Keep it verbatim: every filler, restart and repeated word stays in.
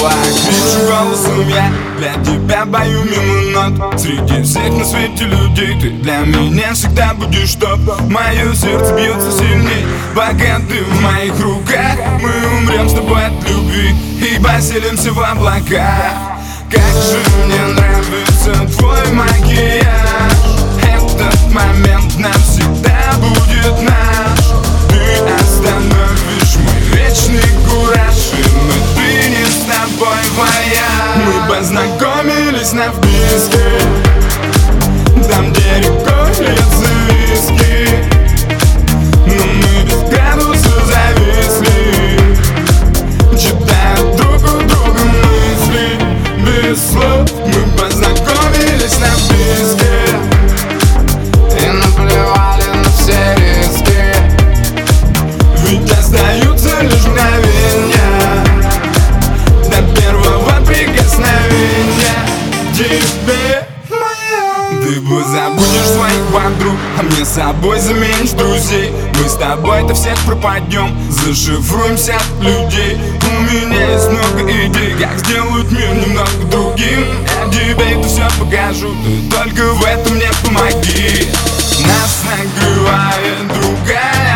флаг. Вижу голосом я, для тебя бою мимо нот. Среди всех на свете людей ты для меня всегда будешь топ. Мое сердце бьется сильней, пока ты в моих руках. Мы умрем с тобой от любви и поселимся в облаках. Как же мне нравится твой макияж. Этот момент навсегда будет наш. Ты остановишь мой вечный кураж, и мы приняли с тобой вояж. Мы познакомились на вписке, там, где рекой льется виски. Но мы без градуса зависли, читая друг у друга мысли. Без слов мы познакомились на вписке и наплевали на все риски. Ведь остаются лишь мгновения до первого прикосновения к тебе. Ты бы забудешь своих подруг, а мне с собой заменишь друзей. Мы с тобой-то всех пропадем, зашифруемся от людей. У меня есть много идей, как сделать мир немного другим. Я тебе это все покажу, ты только в этом мне помоги. Нас накрывает другая